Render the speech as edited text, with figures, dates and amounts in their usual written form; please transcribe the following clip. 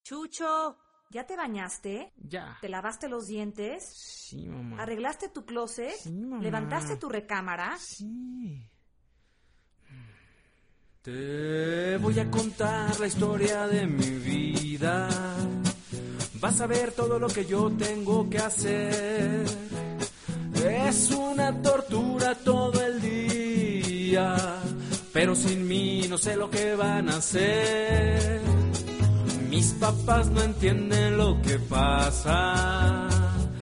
Chucho, ¿ya te bañaste? Ya. ¿Te lavaste los dientes? Sí, mamá. ¿Arreglaste tu closet? Sí, mamá. ¿Levantaste tu recámara? Sí. Te voy a contar la historia de mi vida. Vas a ver todo lo que yo tengo que hacer. Es una tortura todo el día, pero sin mí no sé lo que van a hacer. Mis papás no entienden lo que pasa.